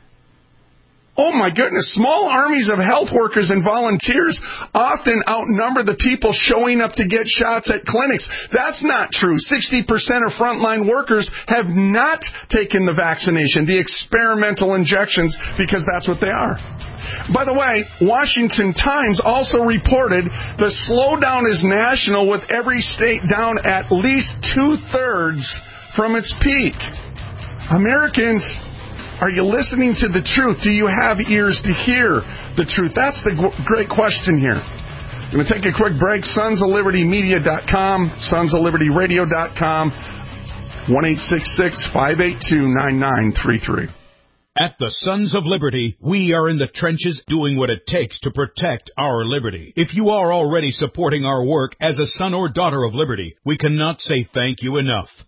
Oh my goodness, small armies of health workers and volunteers often outnumber the people showing up to get shots at clinics. That's not true. sixty percent of frontline workers have not taken the vaccination, the experimental injections, because that's what they are. By the way, Washington Times also reported the slowdown is national, with every state down at least two-thirds from its peak. Americans, are you listening to the truth? Do you have ears to hear the truth? That's the g- great question here. I'm going to take a quick break. sons of liberty media dot com, sons of liberty radio dot com, one eight six six, five eight two, nine nine three three. At the Sons of Liberty, we are in the trenches doing what it takes to protect our liberty. If you are already supporting our work as a son or daughter of liberty, we cannot say thank you enough.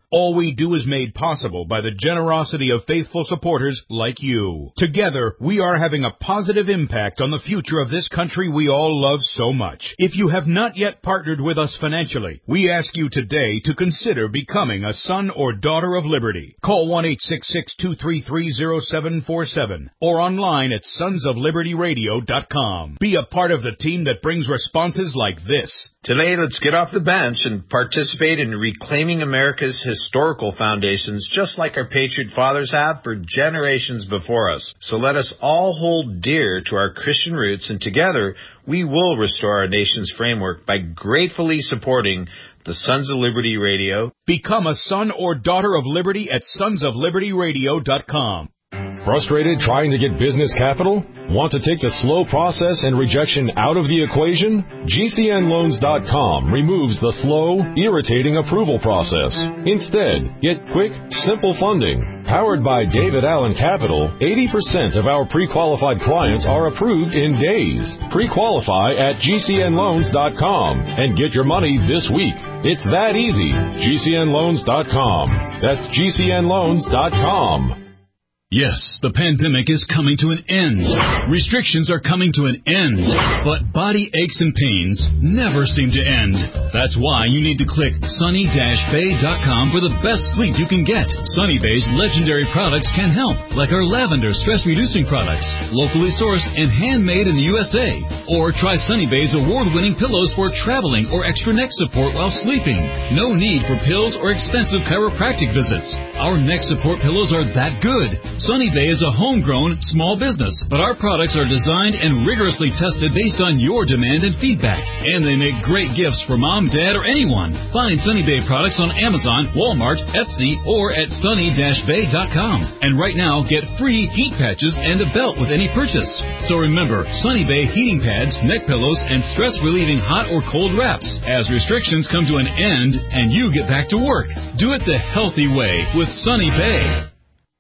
All we do is made possible by the generosity of faithful supporters like you. Together, we are having a positive impact on the future of this country we all love so much. If you have not yet partnered with us financially, we ask you today to consider becoming a son or daughter of liberty. Call one eight six six, two three three, zero seven four seven or online at sons of liberty radio dot com. Be a part of the team that brings responses like this. Today, let's get off the bench and participate in reclaiming America's historical foundations, just like our patriot fathers have for generations before us. So let us all hold dear to our Christian roots, and together we will restore our nation's framework by gratefully supporting the Sons of Liberty Radio. Become a son or daughter of liberty at sons of liberty radio dot com. Frustrated trying to get business capital? Want to take the slow process and rejection out of the equation? G C N loans dot com removes the slow, irritating approval process. Instead, get quick, simple funding. Powered by David Allen Capital, eighty percent of our pre-qualified clients are approved in days. Pre-qualify at G C N loans dot com and get your money this week. It's that easy. G C N loans dot com. That's G C N loans dot com. Yes, the pandemic is coming to an end. Restrictions are coming to an end. But body aches and pains never seem to end. That's why you need to click sunny dash bay dot com for the best sleep you can get. Sunny Bay's legendary products can help, like our lavender stress-reducing products, locally sourced and handmade in the U S A. Or try Sunny Bay's award-winning pillows for traveling or extra neck support while sleeping. No need for pills or expensive chiropractic visits. Our neck support pillows are that good. Sunny Bay is a homegrown, small business, but our products are designed and rigorously tested based on your demand and feedback. And they make great gifts for mom, dad, or anyone. Find Sunny Bay products on Amazon, Walmart, Etsy, or at sunny dash bay dot com. And right now, get free heat patches and a belt with any purchase. So remember, Sunny Bay heating pads, neck pillows, and stress-relieving hot or cold wraps. As restrictions come to an end and you get back to work, do it the healthy way with Sunny Bay.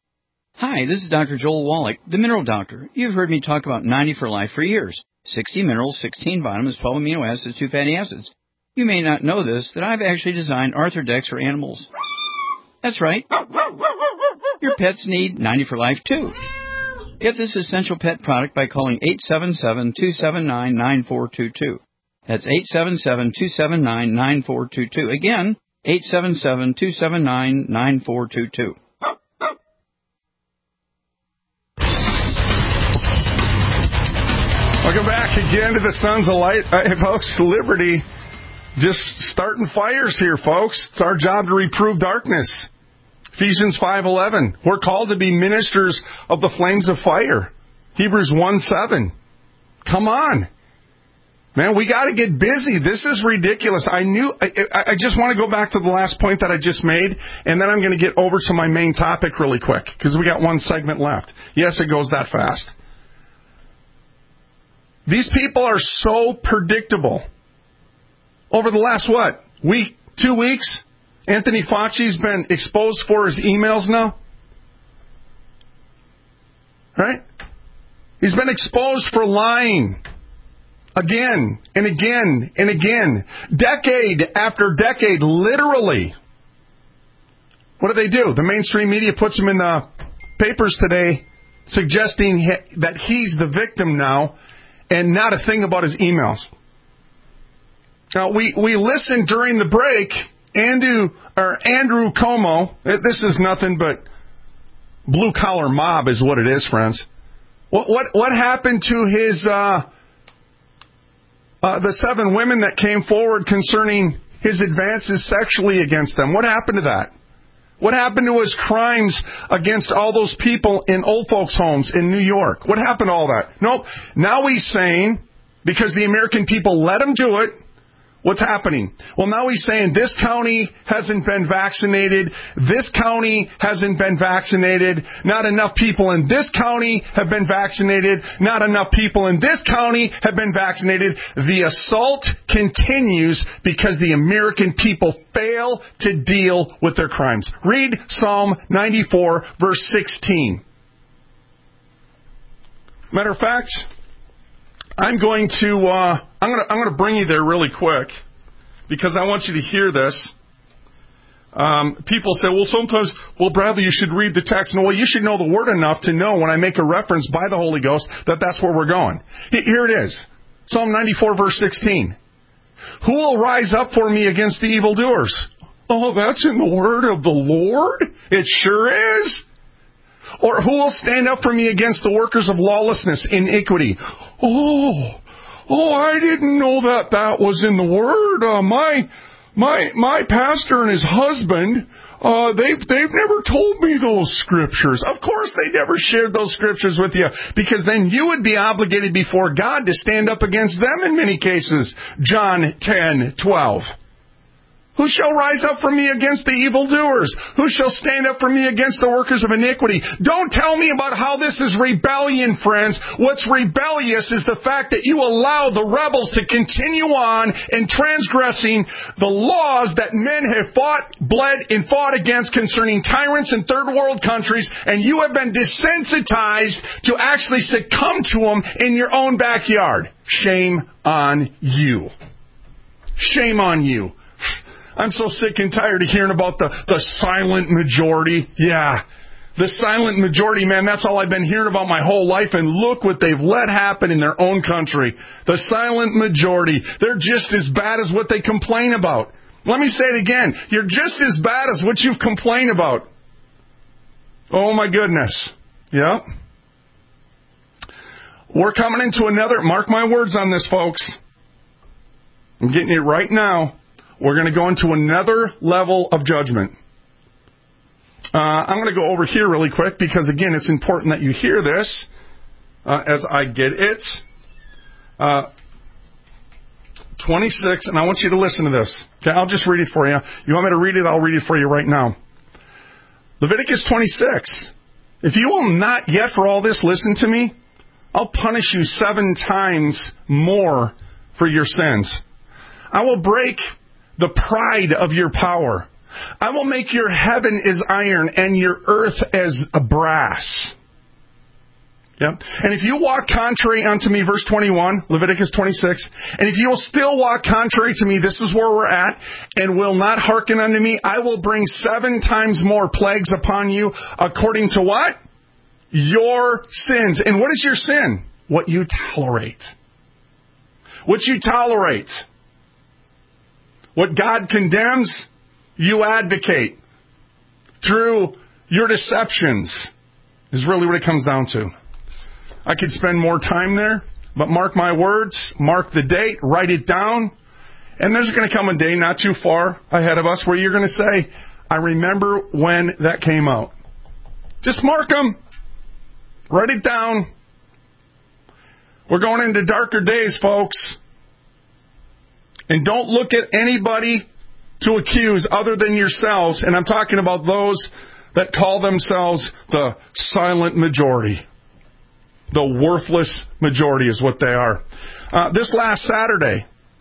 Hi, this is Doctor Joel Wallach, the Mineral Doctor. You've heard me talk about ninety for Life for years. sixty minerals, sixteen vitamins, twelve amino acids, two fatty acids. You may not know this, that I've actually designed Arthrodex for animals. That's right. Your pets need ninety for Life, too. Get this essential pet product by calling eight seven seven, two seven nine, nine four two two. That's eight seven seven, two seven nine, nine four two two. Again, eight seven seven, two seven nine, nine four two two. Welcome back again to the Sons of Light. Uh, hey, folks, Liberty just starting fires here, folks. It's our job to reprove darkness. Ephesians five eleven. We're called to be ministers of the flames of fire. Hebrews one seven. Come on. Man, we got to get busy. This is ridiculous. I knew. I, I just want to go back to the last point that I just made, and then I'm going to get over to my main topic really quick, because we got one segment left. Yes, it goes that fast. These people are so predictable. Over the last, what, week, two weeks, Anthony Fauci's been exposed for his emails now. Right? He's been exposed for lying. Again and again and again. Decade after decade, literally. What do they do? The mainstream media puts him in the papers today suggesting that he's the victim now, and not a thing about his emails. Now, we, we listened during the break, Andrew, or Andrew Cuomo, this is nothing but blue-collar mob is what it is, friends. What what, what happened to his, uh, uh, the seven women that came forward concerning his advances sexually against them? What happened to that? What happened to his crimes against all those people in old folks' homes in New York? What happened to all that? Nope. Now he's saying, because the American people let him do it, what's happening? Well, now he's saying this county hasn't been vaccinated. This county hasn't been vaccinated. Not enough people in this county have been vaccinated. Not enough people in this county have been vaccinated. The assault continues because the American people fail to deal with their crimes. Read Psalm ninety-four, verse sixteen. Matter of fact, I'm going to uh, I'm going to I'm going to bring you there really quick, because I want you to hear this. Um, people say, well, sometimes, well, Bradley, you should read the text. No, well, you should know the Word enough to know when I make a reference by the Holy Ghost that that's where we're going. Here it is. Psalm ninety-four, verse sixteen. Who will rise up for me against the evildoers? Oh, that's in the word of the Lord? It sure is. Or who will stand up for me against the workers of lawlessness, iniquity? Oh, oh, I didn't know that that was in the word. Uh, my, my, my pastor and his husband, uh, they've, they've never told me those scriptures. Of course they never shared those scriptures with you, because then you would be obligated before God to stand up against them in many cases. John ten twelve. Who shall rise up for me against the evildoers? Who shall stand up for me against the workers of iniquity? Don't tell me about how this is rebellion, friends. What's rebellious is the fact that you allow the rebels to continue on in transgressing the laws that men have fought, bled, and fought against concerning tyrants in third world countries, and you have been desensitized to actually succumb to them in your own backyard. Shame on you. Shame on you. I'm so sick and tired of hearing about the, the silent majority. Yeah, the silent majority, man, that's all I've been hearing about my whole life, and look what they've let happen in their own country. The silent majority. They're just as bad as what they complain about. Let me say it again. You're just as bad as what you've complained about. Oh, my goodness. Yep. We're coming into another, mark my words on this, folks. I'm getting it right now. We're going to go into another level of judgment. Uh, I'm going to go over here really quick because, again, it's important that you hear this uh, as I get it. Uh, twenty-six, and I want you to listen to this. Okay, I'll just read it for you. You want me to read it? I'll read it for you right now. Leviticus twenty-six. If you will not yet for all this listen to me, I'll punish you seven times more for your sins. I will break the pride of your power. I will make your heaven as iron and your earth as a brass. Yep. And if you walk contrary unto me, verse twenty-one, Leviticus twenty-six, and if you will still walk contrary to me, this is where we're at, and will not hearken unto me, I will bring seven times more plagues upon you, according to what? Your sins. And what is your sin? What you tolerate. What you tolerate. What God condemns, you advocate through your deceptions is really what it comes down to. I could spend more time there, but mark my words, mark the date, write it down, and there's going to come a day not too far ahead of us where you're going to say, I remember when that came out. Just mark them. Write it down. We're going into darker days, folks. And don't look at anybody to accuse other than yourselves. And I'm talking about those that call themselves the silent majority. The worthless majority is what they are. Uh, this last Saturday,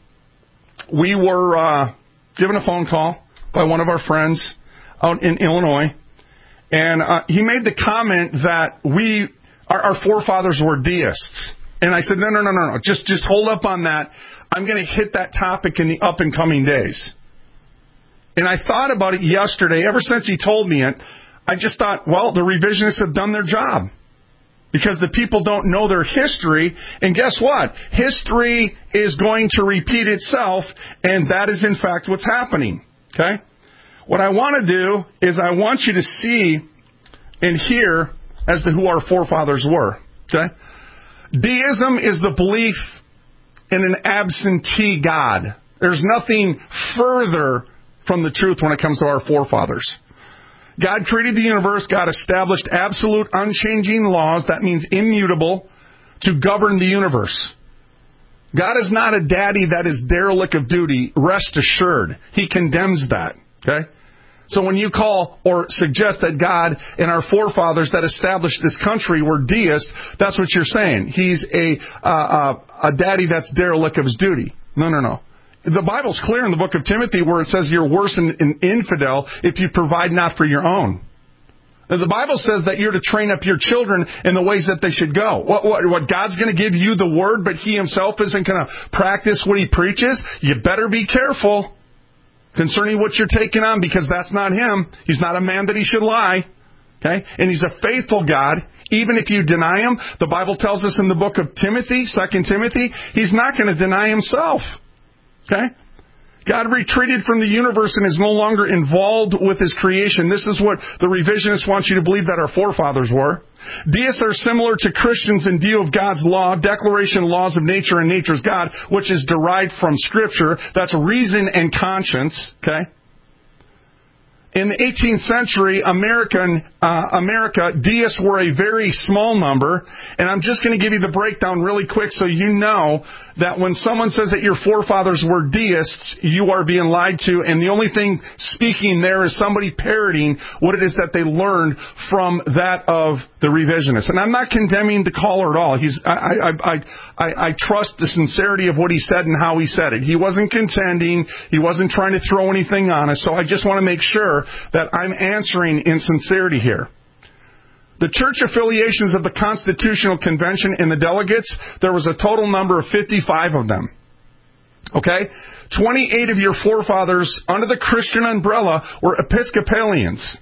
we were uh, given a phone call by one of our friends out in Illinois. And uh, he made the comment that we, our, our forefathers were deists. And I said, no, no, no, no, no. Just, just hold up on that. I'm going to hit that topic in the up and coming days. And I thought about it yesterday. Ever since he told me it, I just thought, well, the revisionists have done their job. Because the people don't know their history. And guess what? History is going to repeat itself. And that is, in fact, what's happening. Okay? What I want to do is I want you to see and hear as to who our forefathers were. Okay? Deism is the belief in an absentee God. There's nothing further from the truth when it comes to our forefathers. God created the universe. God established absolute, unchanging laws. That means immutable, to govern the universe. God is not a daddy that is derelict of duty. Rest assured. He condemns that. Okay? So when you call or suggest that God and our forefathers that established this country were deists, that's what you're saying. He's a uh, uh, a daddy that's derelict of his duty. No, no, no. The Bible's clear in the book of Timothy where it says you're worse than an infidel if you provide not for your own. And the Bible says that you're to train up your children in the ways that they should go. What, what, what God's going to give you the word, but He Himself isn't going to practice what He preaches? You better be careful. concerning what you're taking on, because that's not him. He's not a man that he should lie. Okay? And he's a faithful God. Even if you deny him, the Bible tells us in the book of Timothy, Second Timothy, he's not going to deny himself. Okay? God retreated from the universe and is no longer involved with his creation. This is what the revisionists want you to believe that our forefathers were. Deists are similar to Christians in view of God's law, declaration, laws of nature, and nature's God, which is derived from Scripture. That's reason and conscience. Okay? In the eighteenth century, American uh, America, deists were a very small number, and I'm just going to give you the breakdown really quick so you know that when someone says that your forefathers were deists, you are being lied to, and the only thing speaking there is somebody parroting what it is that they learned from that of the revisionists. And I'm not condemning the caller at all. He's I I I I, I trust the sincerity of what he said and how he said it. He wasn't contending. He wasn't trying to throw anything on us. So I just want to make sure that I'm answering in sincerity here. The church affiliations of the Constitutional Convention and the delegates, there was a total number of fifty-five of them. Okay? twenty-eight of your forefathers under the Christian umbrella were Episcopalians.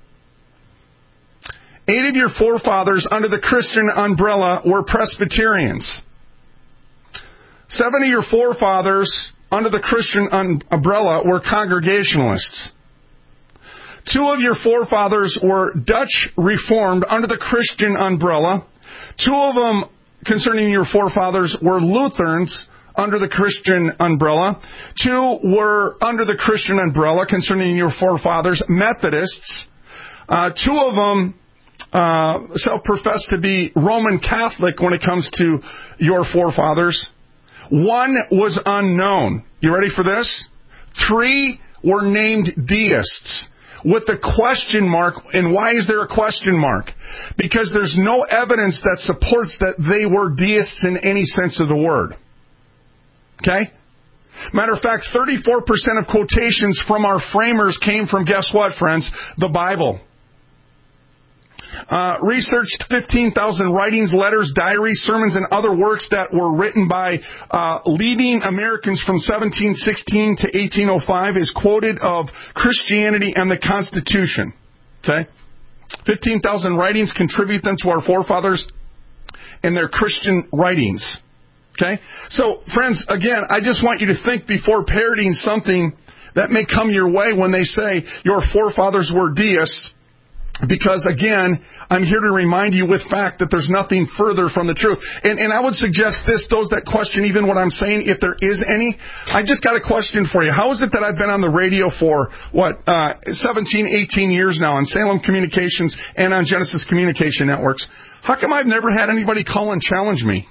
Eight of your forefathers under the Christian umbrella were Presbyterians. Seven of your forefathers under the Christian umbrella were Congregationalists. Two of your forefathers were Dutch Reformed under the Christian umbrella. Two of them, concerning your forefathers, were Lutherans under the Christian umbrella. Two were under the Christian umbrella, concerning your forefathers, Methodists. Uh, two of them uh, self-profess to be Roman Catholic when it comes to your forefathers. One was unknown. You ready for this? Three were named deists, with the question mark. And why is there a question mark? Because there's no evidence that supports that they were deists in any sense of the word. Okay? Matter of fact, thirty-four percent of quotations from our framers came from, guess what, friends? The Bible. Uh, researched fifteen thousand writings, letters, diaries, sermons, and other works that were written by uh, leading Americans from seventeen sixteen to eighteen oh five is quoted of Christianity and the Constitution. Okay? fifteen thousand writings, contribute them to our forefathers and their Christian writings. Okay? So, friends, again, I just want you to think before parroting something that may come your way when they say your forefathers were deists. Because, again, I'm here to remind you with fact that there's nothing further from the truth. And, and I would suggest this, those that question even what I'm saying, if there is any, I just got a question for you. How is it that I've been on the radio for, what, uh, seventeen, eighteen years now on Salem Communications and on Genesis Communication Networks? How come I've never had anybody call and challenge me?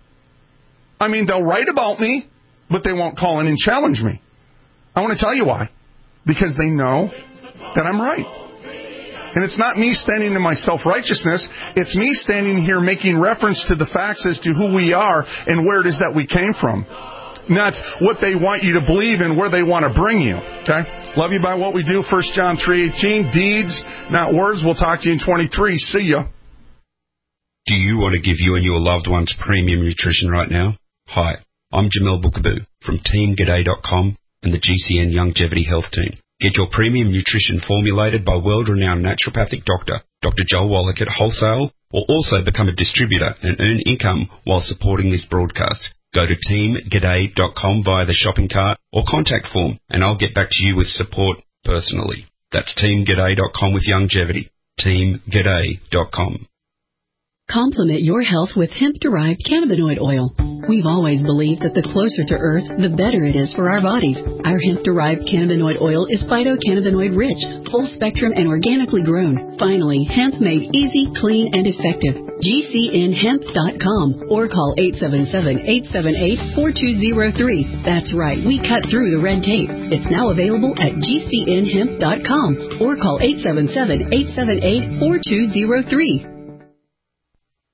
I mean, they'll write about me, but they won't call in and challenge me. I want to tell you why. Because they know that I'm right. And it's not me standing in my self-righteousness. It's me standing here making reference to the facts as to who we are and where it is that we came from. Not what they want you to believe and where they want to bring you. Okay? Love you by what we do. First John three eighteen. Deeds, not words. We'll talk to you in twenty-three. See ya. Do you want to give you and your loved ones premium nutrition right now? Hi, I'm Jamel Bookaboo from Team G'day dot com and the G C N Longevity Health Team. Get your premium nutrition formulated by world-renowned naturopathic doctor, Doctor Joel Wallach at wholesale, or also become a distributor and earn income while supporting this broadcast. Go to Team G'day dot com via the shopping cart or contact form, and I'll get back to you with support personally. That's Team G'day dot com with longevity. Team G'day dot com. Complement your health with hemp-derived cannabinoid oil. We've always believed that the closer to Earth, the better it is for our bodies. Our hemp-derived cannabinoid oil is phytocannabinoid-rich, full-spectrum, and organically grown. Finally, hemp made easy, clean, and effective. G C N hemp dot com or call eight seven seven, eight seven eight, four two zero three. That's right, we cut through the red tape. It's now available at G C N hemp dot com or call eight seven seven, eight seven eight, four two zero three.